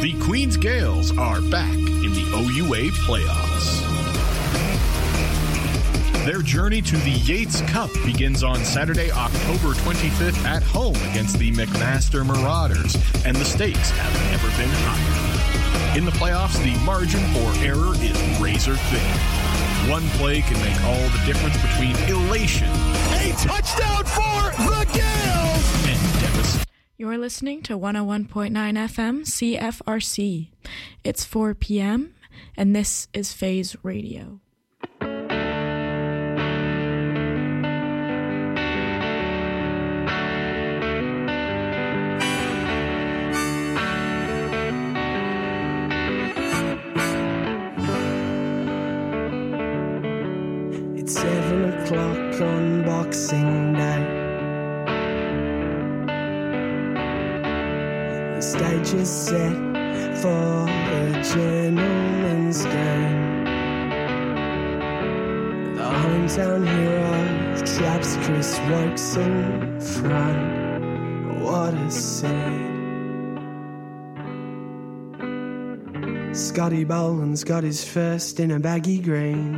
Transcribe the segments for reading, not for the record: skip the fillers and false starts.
The Queens Gales are back in the OUA playoffs. Their journey to the Yates Cup begins on Saturday, October 25th at home against the McMaster Marauders, and the stakes have never been higher. In the playoffs, the margin for error is razor thin. One play can make all the difference between elation, a touchdown for the Gales, and devastation. You're listening to 101.9 FM CFRC. It's 4 p.m., and this is Phase Radio. It's 7 o'clock on Boxing Day. The stage is set for a gentleman's game. The hometown hero traps Chris Wokes in front. What a scene. Scotty Boland's got his first in a baggy green.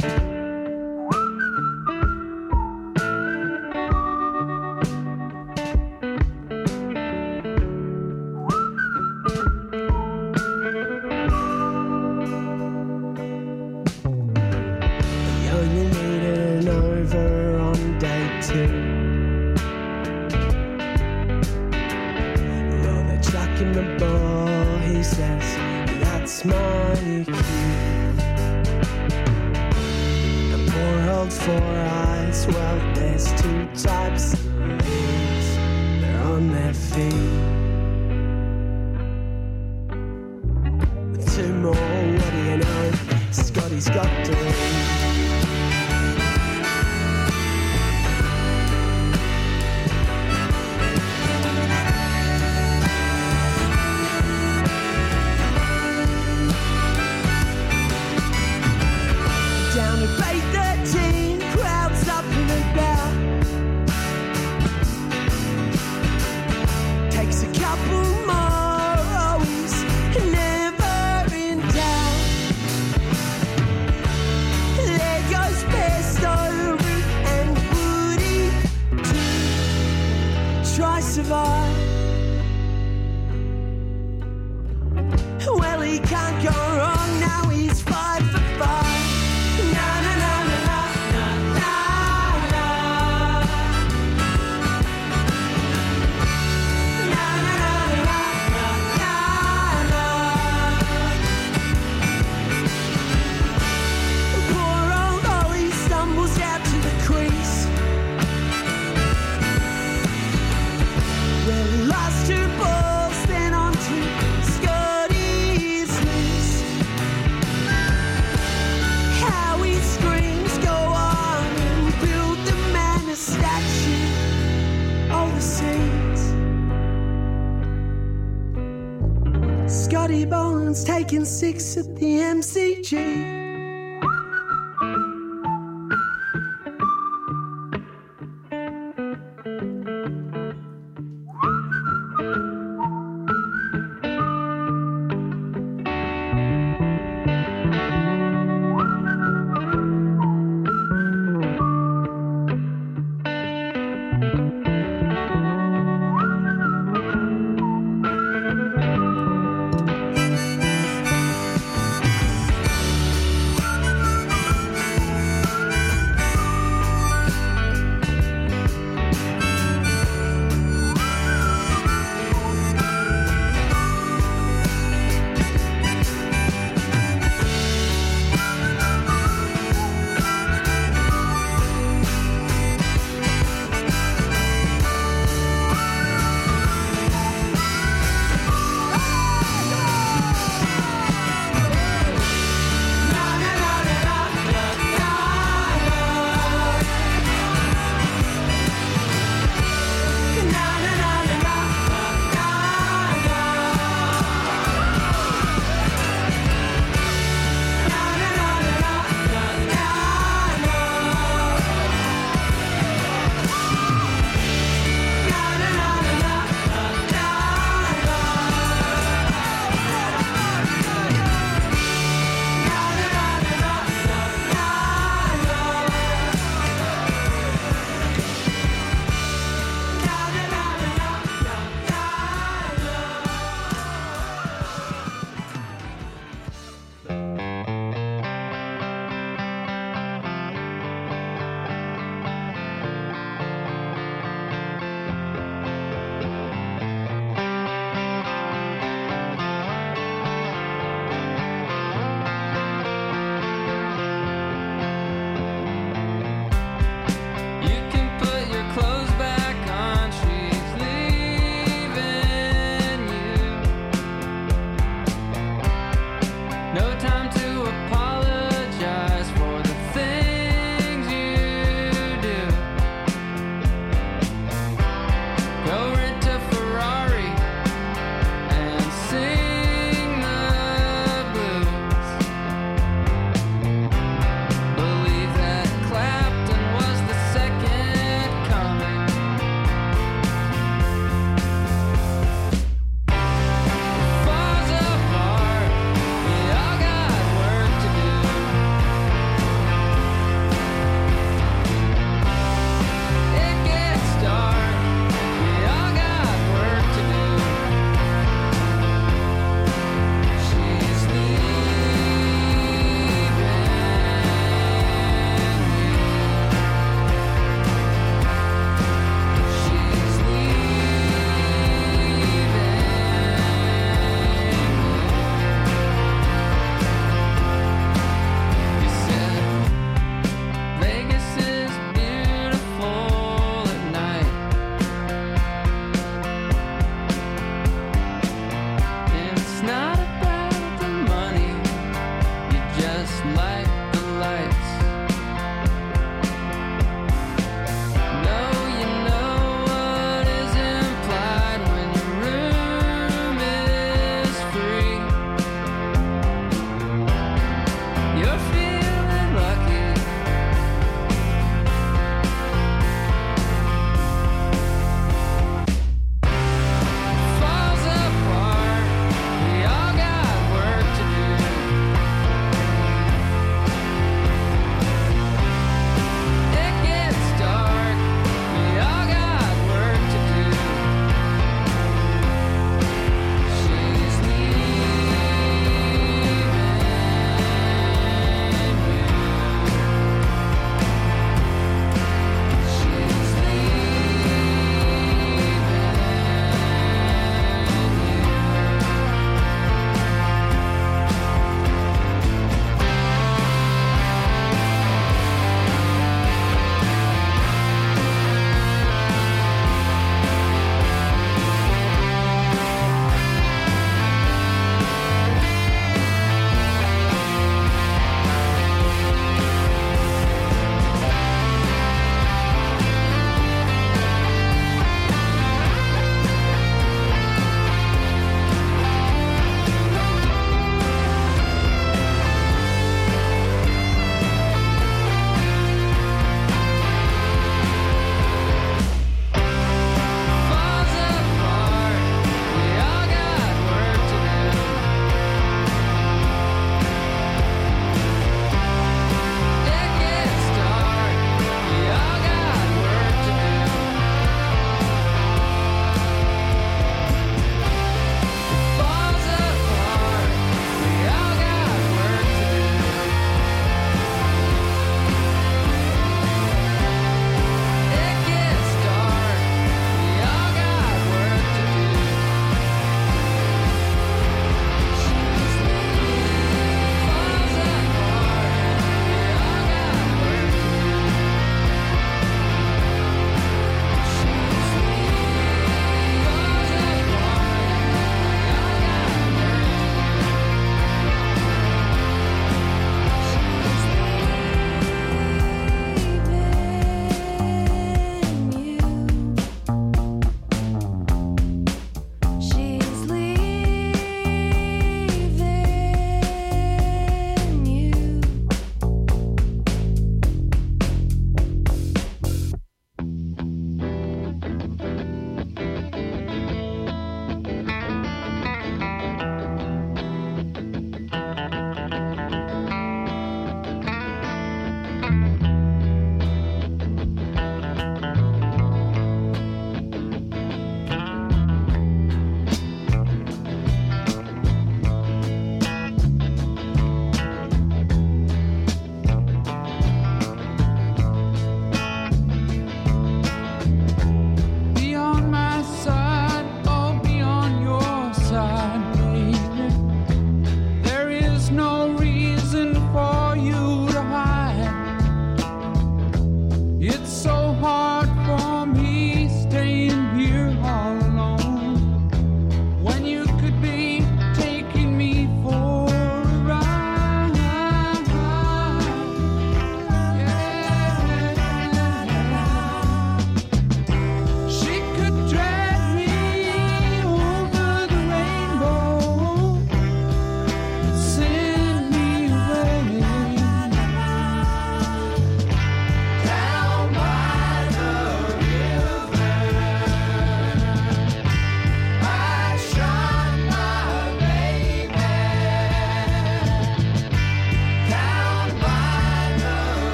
Scotty Boland's taking 6 at the MCG.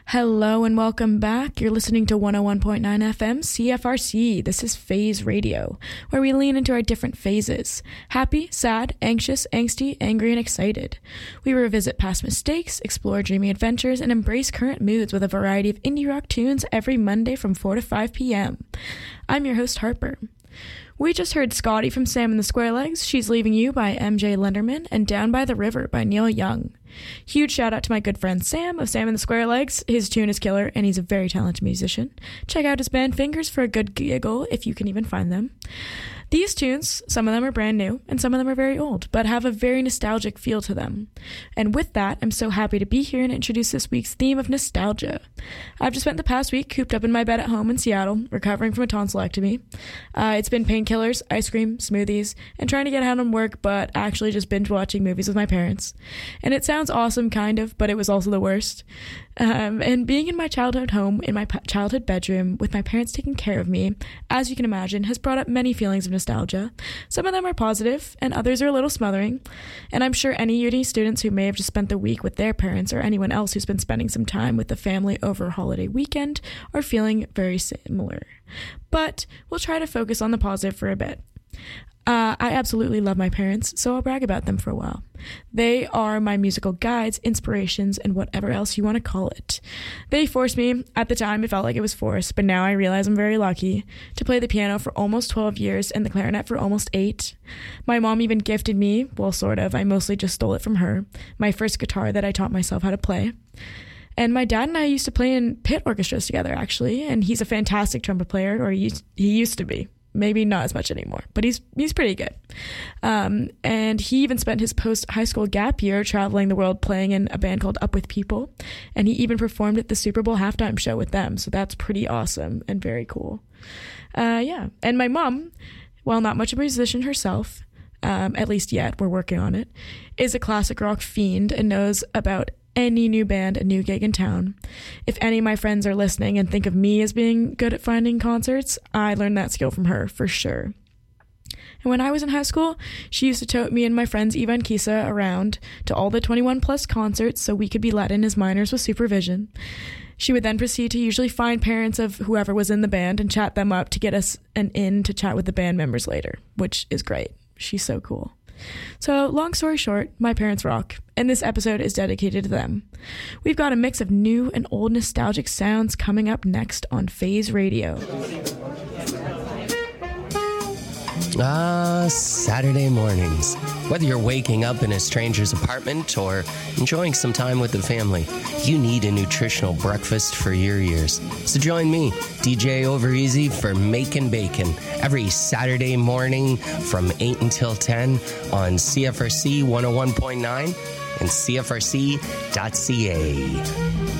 Hello and welcome back. You're listening to 101.9 FM CFRC. This is Phase Radio, where we lean into our different phases: happy, sad, anxious, angsty, angry, and excited. We revisit past mistakes, explore dreamy adventures, and embrace current moods with a variety of indie rock tunes every Monday from 4 to 5 p.m. I'm your host, Harper. We just heard Scotty from Sam and the Squarelegs, She's Leaving You by MJ Lenderman, and Down by the River by Neil Young. Huge shout out to my good friend Sam of Sam and the Squarelegs. His tune is killer, and he's a very talented musician. Check out his band Fingers for a good giggle, if you can even find them. These tunes, some of them are brand new, and some of them are very old, but have a very nostalgic feel to them. And with that, I'm so happy to be here and introduce this week's theme of nostalgia. I've just spent the past week cooped up in my bed at home in Seattle, recovering from a tonsillectomy. It's been painkillers, ice cream, smoothies, and trying to get out on work, but actually just binge watching movies with my parents. And it sounds awesome, kind of, but it was also the worst. And being in my childhood home, in my childhood bedroom, with my parents taking care of me, as you can imagine, has brought up many feelings of nostalgia. Some of them are positive, and others are a little smothering. And I'm sure any uni students who may have just spent the week with their parents, or anyone else who's been spending some time with the family over a holiday weekend, are feeling very similar. But we'll try to focus on the positive for a bit. I absolutely love my parents, so I'll brag about them for a while. They are my musical guides, inspirations, and whatever else you want to call it. They forced me, at the time it felt like it was forced, but now I realize I'm very lucky, to play the piano for almost 12 years and the clarinet for almost 8. My mom even gifted me, well sort of, I mostly just stole it from her, my first guitar that I taught myself how to play. And my dad and I used to play in pit orchestras together, actually, and he's a fantastic trumpet player, or he used to be. Maybe not as much anymore, but he's pretty good. And he even spent his post-high school gap year traveling the world playing in a band called Up With People. And he even performed at the Super Bowl halftime show with them. So that's pretty awesome and very cool. Yeah. And my mom, while not much of a musician herself, at least yet, we're working on it, is a classic rock fiend and knows about any new band, a new gig in town. If any of my friends are listening and think of me as being good at finding concerts, I learned that skill from her, for sure. And when I was in high school, she used to tote me and my friends Eva and Kisa around to all the 21 plus concerts so we could be let in as minors with supervision. She would then proceed to usually find parents of whoever was in the band and chat them up to get us an in to chat with the band members later, which is great. She's so cool. So, long story short, my parents rock, and this episode is dedicated to them. We've got a mix of new and old nostalgic sounds coming up next on Phase Radio. Saturday mornings. Whether you're waking up in a stranger's apartment or enjoying some time with the family, you need a nutritional breakfast for your ears. So join me, DJ Overeasy, for Makin' Bacon every Saturday morning from 8 until 10 on CFRC 101.9 and CFRC.ca.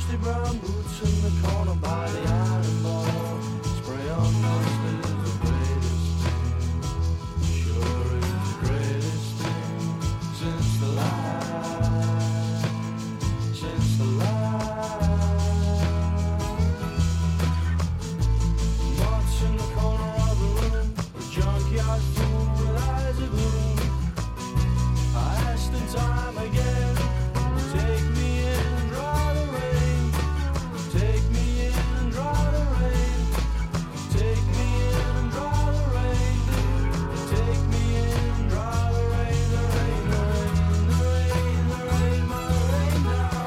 dusty brown boots in the corner by the iron bar. Spray on dust is the greatest thing. Sure is the greatest thing since the light. Since the light. Moths in the corner of the room. A junkyard fool with eyes of gloom. I asked in time again. Take me in and dry the rain. Take me in and dry the rain. Take me in and dry the rain. Take me in and dry the rain. The rain, the rain, the rain, the rain, my rain now.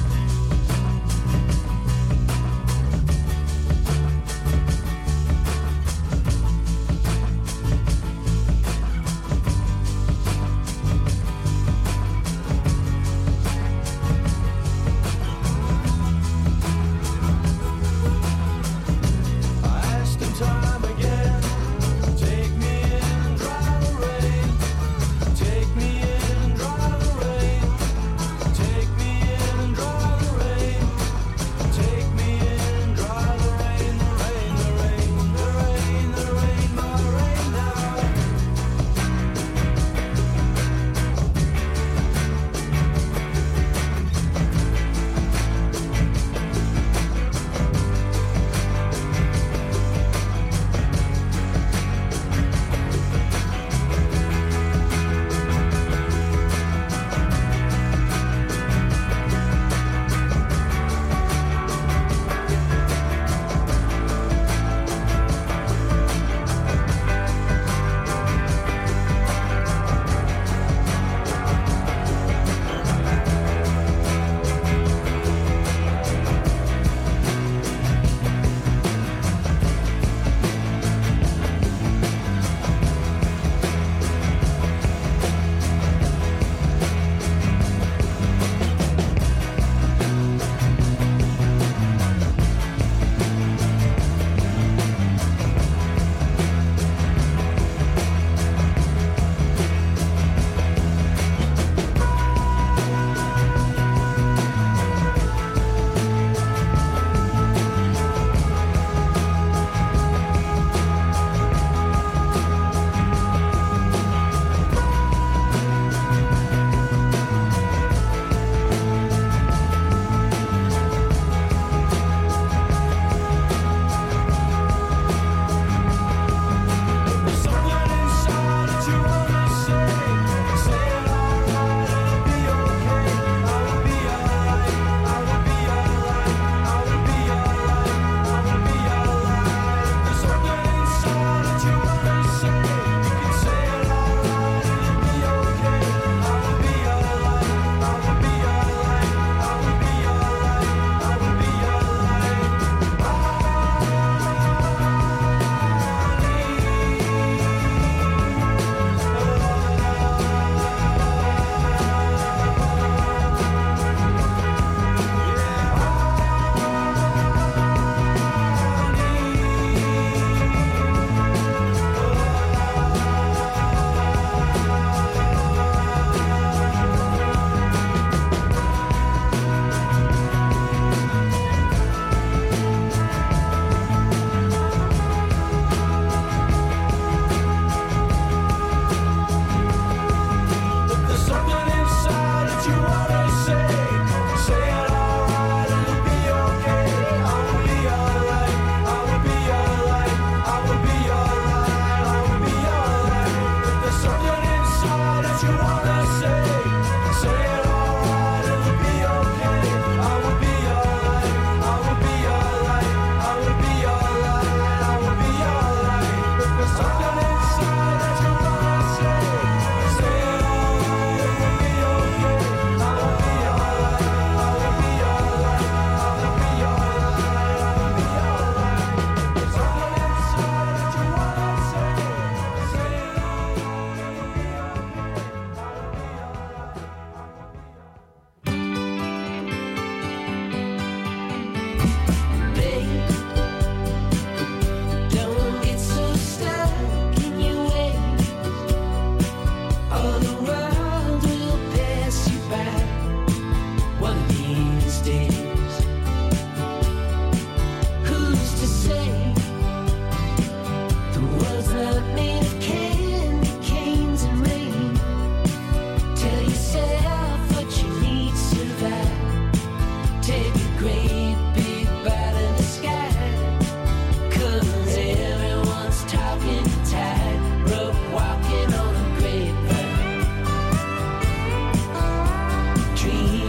I asked him time again. Take me in and dry the rain. Take me in and dry the rain. Take me in and dry the rain. Take me in and dry the rain. The rain, the rain, the rain, the rain, my rain now.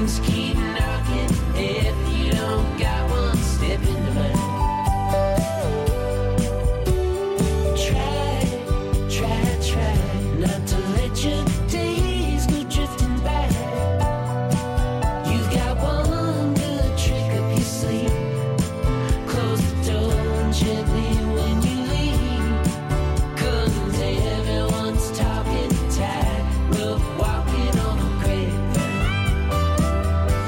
Dreams keep knocking. If you don't got one, step into mine. Try not to let your days go drifting back. You've got one good trick up your sleeve. Close the door gently when you leave. 'Cause everyone's talking tight, rough walking on a grapevine.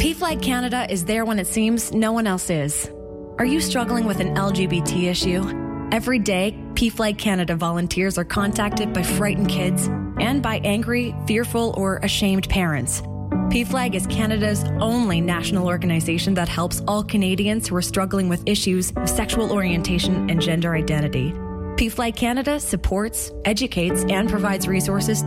PFLAG Canada is there when it seems no one else is. Are you struggling with an LGBT issue? Every day, PFLAG Canada volunteers are contacted by frightened kids and by angry, fearful, or ashamed parents. PFLAG is Canada's only national organization that helps all Canadians who are struggling with issues of sexual orientation and gender identity. PFLAG Canada supports, educates, and provides resources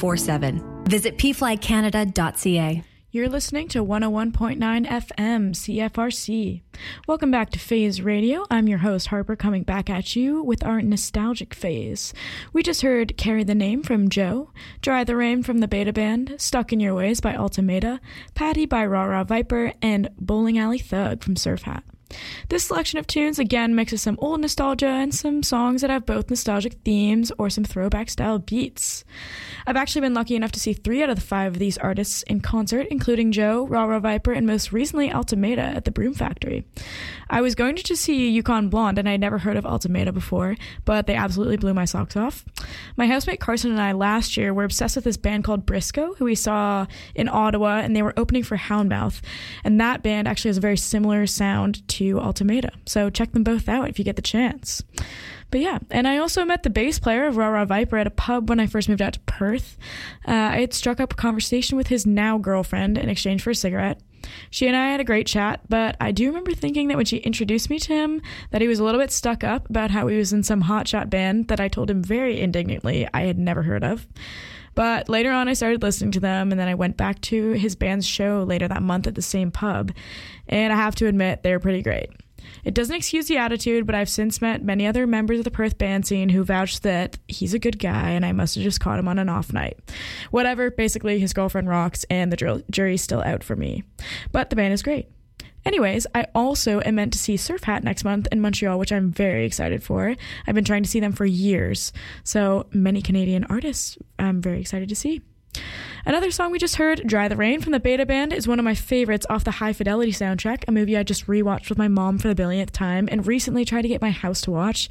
24/7. Visit pflagcanada.ca. You're listening to 101.9 FM CFRC. Welcome back to Phase Radio. I'm your host, Harper, coming back at you with our nostalgic phase. We just heard Carry the Name from Joe, Dry the Rain from the Beta Band, Stuck in Your Ways by Ultimata, Patty by Raw Raw Viper, and Bowling Alley Thug from Surf Hat. This selection of tunes again mixes some old nostalgia and some songs that have both nostalgic themes or some throwback style beats. I've actually been lucky enough to see 3 out of the 5 of these artists in concert, including Joe, Raw Raw Viper, and most recently Ultimata at the Broom Factory. I was going to just see Yukon Blonde, and I'd never heard of Ultimata before, but they absolutely blew my socks off. My housemate Carson and I last year were obsessed with this band called Briscoe, who we saw in Ottawa, and they were opening for Houndmouth, and that band actually has a very similar sound to Ultimata, so check them both out if you get the chance. But yeah, and I also met the bass player of Raw Raw Viper at a pub when I first moved out to Perth. I had struck up a conversation with his now girlfriend in exchange for a cigarette. She and I had a great chat, but I do remember thinking that when she introduced me to him, that he was a little bit stuck up about how he was in some hotshot band that I told him very indignantly I had never heard of. But later on, I started listening to them, and then I went back to his band's show later that month at the same pub, and I have to admit, they're pretty great. It doesn't excuse the attitude, but I've since met many other members of the Perth band scene who vouched that he's a good guy, and I must have just caught him on an off night. Whatever, basically, his girlfriend rocks, and the jury's still out for me. But the band is great. Anyways, I also am meant to see Surf Hat next month in Montreal, which I'm very excited for. I've been trying to see them for years. So many Canadian artists I'm very excited to see. Another song we just heard, Dry the Rain from the Beta Band, is one of my favorites off the High Fidelity soundtrack, a movie I just rewatched with my mom for the billionth time and recently tried to get my house to watch.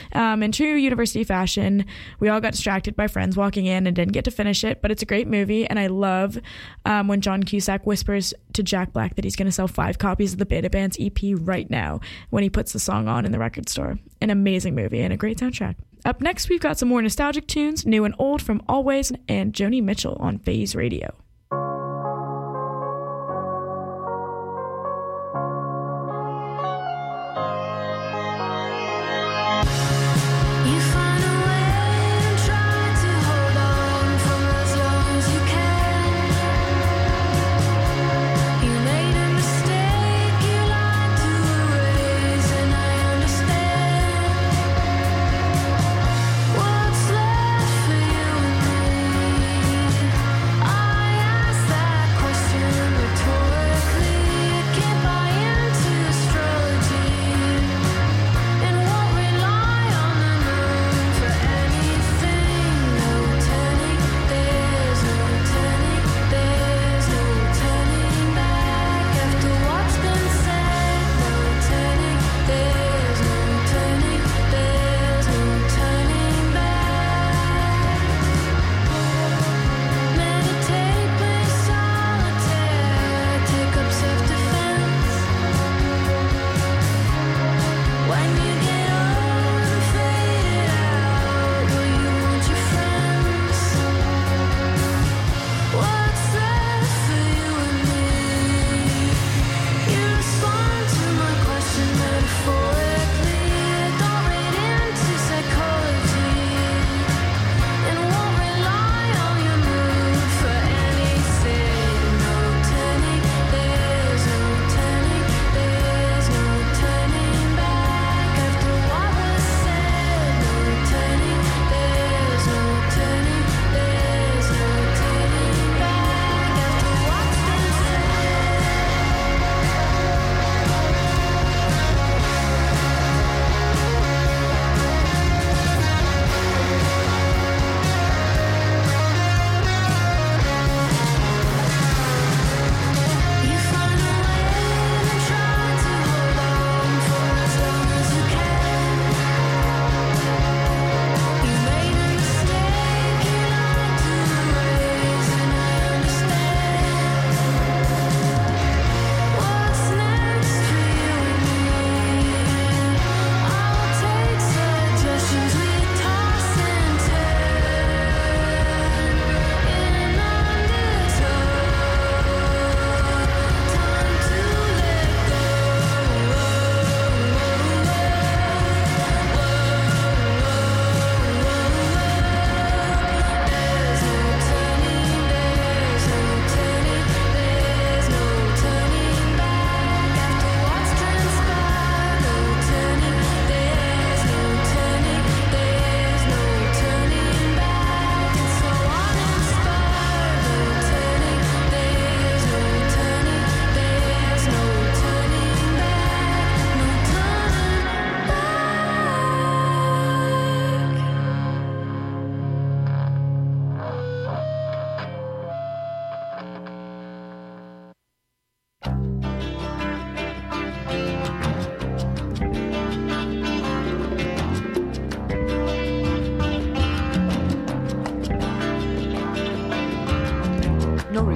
In true university fashion, we all got distracted by friends walking in and didn't get to finish it, but it's a great movie, and I love when John Cusack whispers to Jack Black that he's going to sell 5 copies of the Beta Band's EP right now when he puts the song on in the record store. An amazing movie and a great soundtrack. Up next, we've got some more nostalgic tunes, new and old, from Always and Joni Mitchell on Phase Radio. What's left for you and me?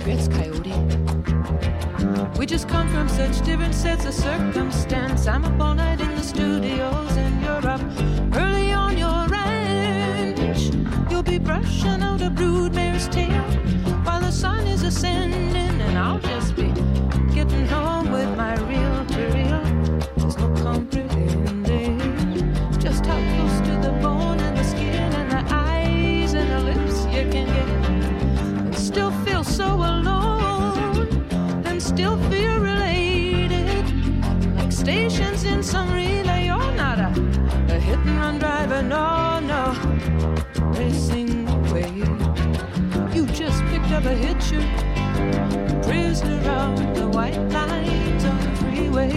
regrets, Coyote. We just come from such different sets of circumstance. I'm up all night in the studios and you're up early on your ranch. You'll be brushing out a broodmare's tail while the sun is ascending, and I'll just be getting home with my reel-to-reel. There's no comprehending just how close to the bone and the skin and the eyes and the lips you can get, and still feel so alone, and still feel related, like stations in some relay. You're not a hit-and-run driver, no, no, racing away. You just picked up a hitcher, prisoner on the white lines on the freeway.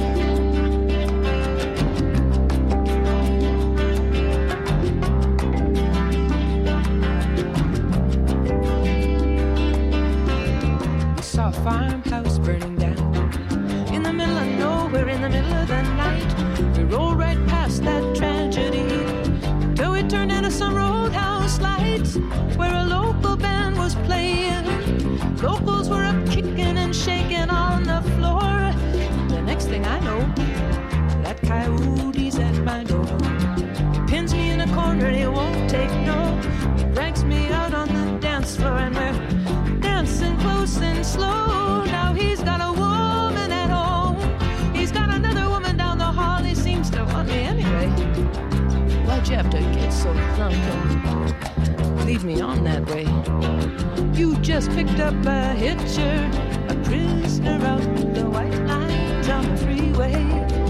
A farmhouse burning down in the middle of nowhere, in the middle of the night. We rolled right past that tragedy till we turned into some roadhouse lights where a local band was playing. Locals were up kicking and shaking on the floor. The next thing I know, that coyote's at my door. He pins me in a corner, he won't take no. He drags me out on the dance floor and we're dancing close and slow. Now he's got a woman at home, he's got another woman down the hall. He seems to want me anyway. Why'd you have to get so drunk and lead me on that way? You just picked up a hitcher, a prisoner out the white lines on the freeway.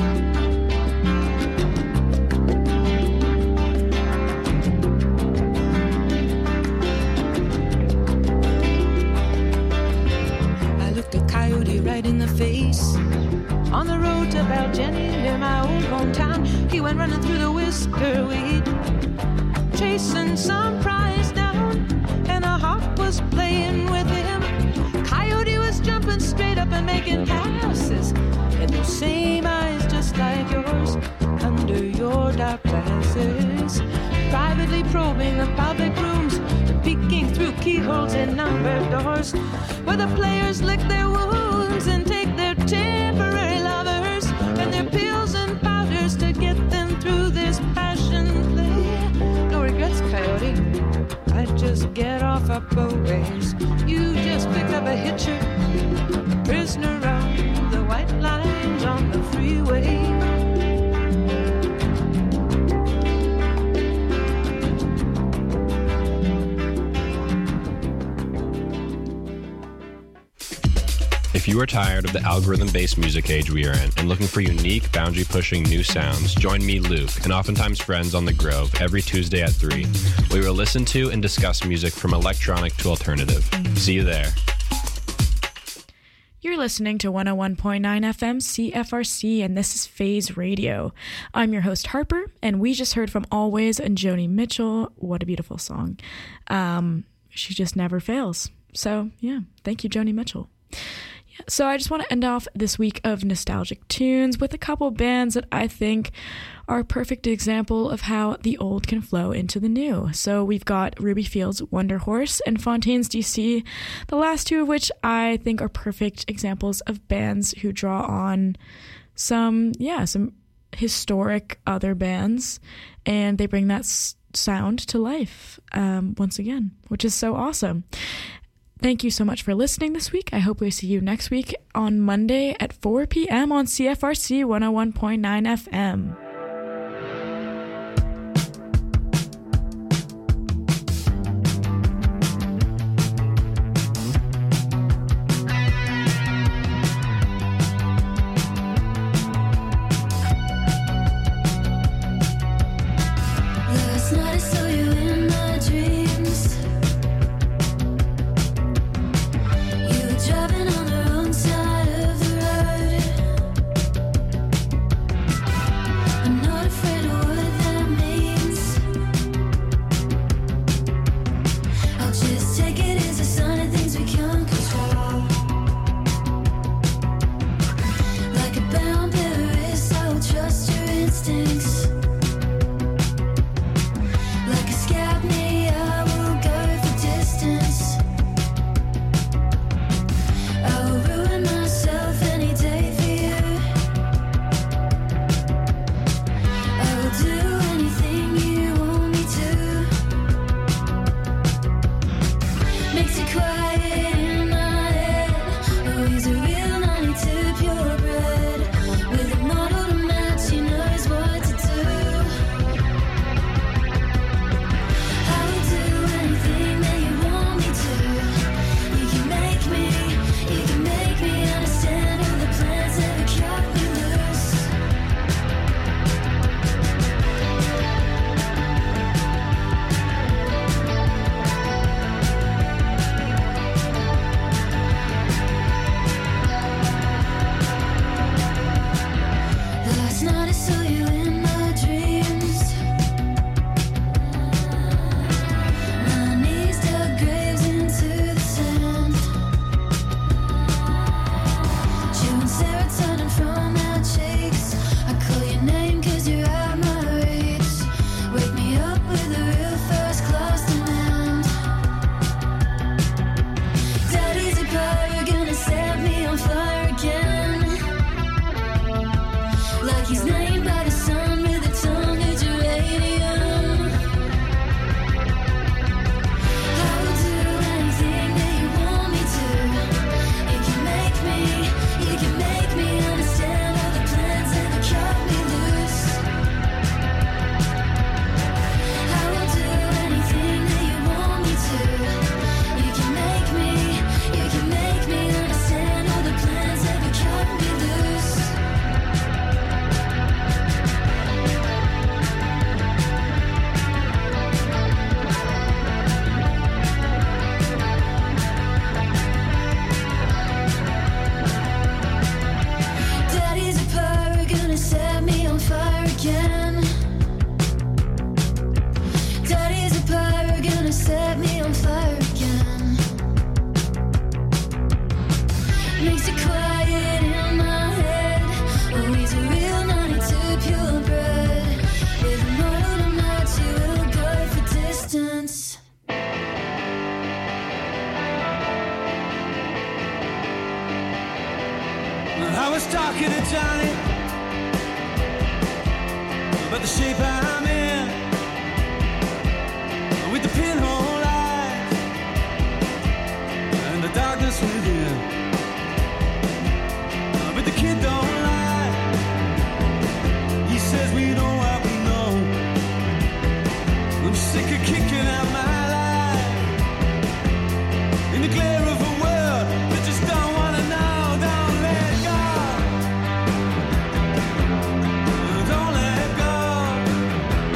Right in the face on the road to Baljenny near my old hometown. He went running through the whisker weed, chasing some prize down, and a hawk was playing with him. Coyote was jumping straight up and making passes, and those same eyes just like yours under your dark glasses, privately probing the public rooms, peeking through keyholes in numbered doors where the players lick their wounds and take their temporary lovers and their pills and powders to get them through this passion play. No regrets, Coyote, I just get off up a ways. You just picked up a hitcher, a prisoner on the white lines on the freeway. If you are tired of the algorithm-based music age we are in and looking for unique, boundary-pushing new sounds, join me, Luke, and oftentimes friends on The Grove every Tuesday at 3. We will listen to and discuss music from electronic to alternative. See you there. You're listening to 101.9 FM CFRC, and this is Phase Radio. I'm your host, Harper, and we just heard from Always and Joni Mitchell. What a beautiful song. She just never fails. So, yeah, thank you, Joni Mitchell. So I just want to end off this week of nostalgic tunes with a couple bands that I think are a perfect example of how the old can flow into the new. So we've got Ruby Field's Wonder Horse and Fontaines DC, the last two of which I think are perfect examples of bands who draw on some historic other bands, and they bring that sound to life once again, which is so awesome. Thank you so much for listening this week. I hope we see you next week on Monday at 4 p.m. on CFRC 101.9 FM. Last night I saw you in my dreams. You were driving on the wrong side of the road. serotonin from our cheeks. I call your name 'cause you're out my reach. Wake me up with a real first class demand. Daddy's a pirate, gonna set me on fire again. Like he's named by the sun with a tongue of geranium. I will do anything that you want me to. You can make me understand all the plans that have cut me loose. I will do anything that you want me to. You can make me understand all the plans that have cut me loose. Daddy's a pirate, gonna set me on fire again. Daddy's a pirate, gonna set me on fire again. Makes it quiet in my head. Oh, he's a real 92 purebred. With a motor to match, it'll go for distance. I was talking to Johnny about the shape I'm in, with the pinhole eyes and the darkness within. But the kid don't lie. He says we know what we know. I'm sick of kicking out my life in the glare of a world that just don't wanna know. Don't let go. Don't let go.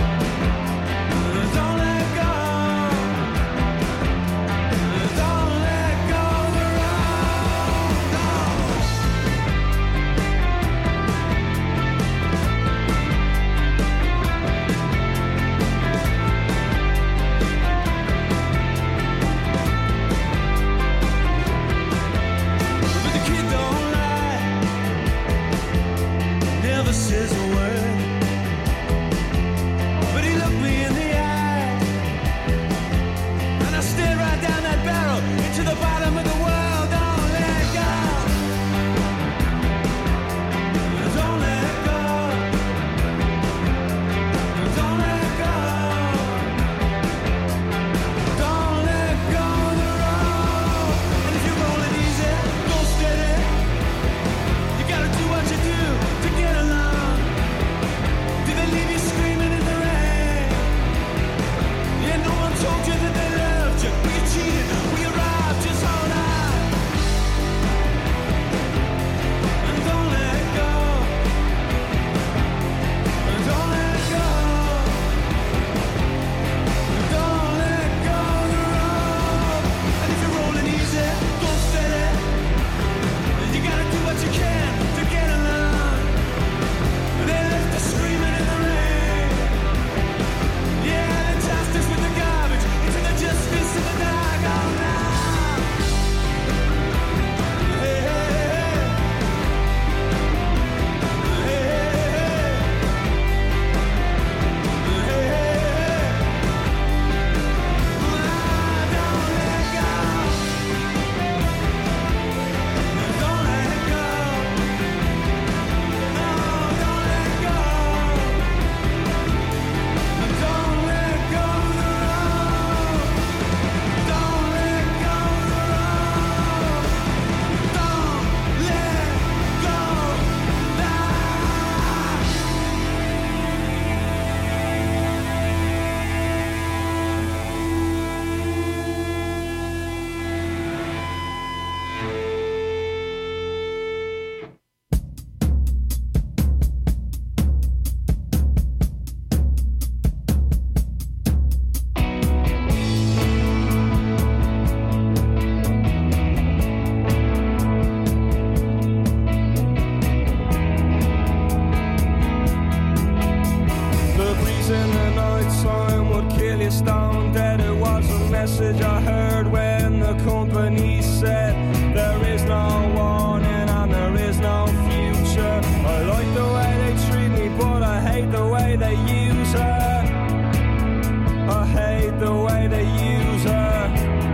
but I hate the way they use her. I hate the way they use her.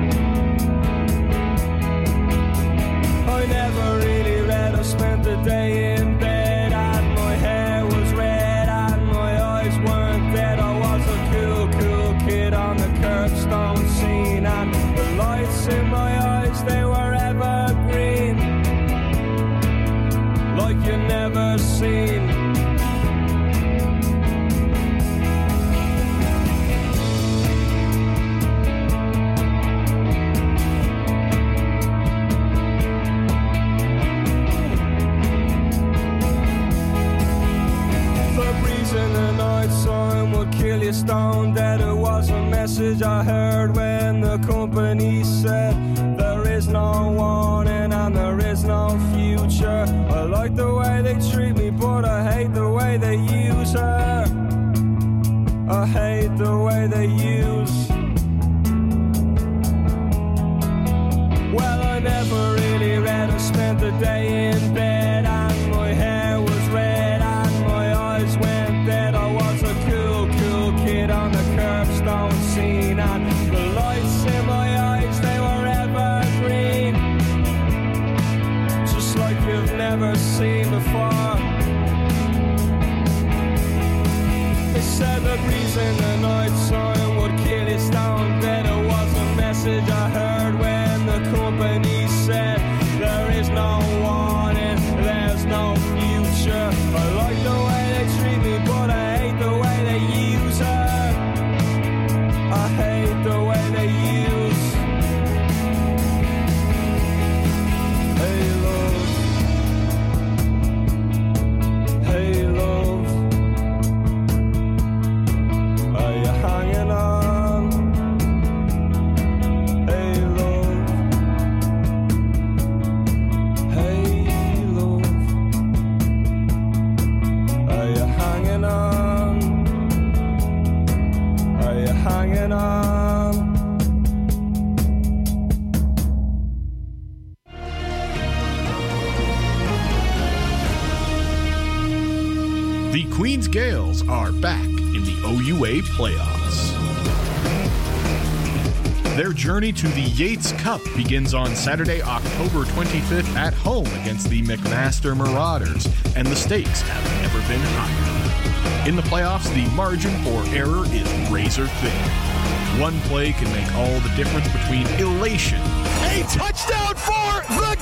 I never really read or spent the day in bed, and my hair was red and my eyes weren't dead. I was a cool, cool kid on the curbstone scene, and the lights in my eyes, they were evergreen, like you never seen. Stone dead. It was a message I heard when the company said there is no warning and there is no future. I like the way they treat me, but I hate the way they use her. I hate the way they use. Well, I never really read or spent the day in bed, and my hair was red and my eyes went dead. I was a cool kid on the curbstone scene, and the lights in my eyes, they were evergreen, just like you've never seen before. They said the breeze in the night sun would kill you stone dead. It was a message I heard when the company said there is no warning, there's no future. I like the way they treat me, but I hate the way they use her. I hate the way they use. Hey love, hey love, are you hanging on? Hey love, hey love, are you hanging on? Are you hanging on? The Queens Gales are back in the OUA playoffs. Their journey to the Yates Cup begins on Saturday, October 25th at home against the McMaster Marauders, and the stakes have never been higher. In the playoffs, the margin for error is razor thin. One play can make all the difference between elation. A touchdown for the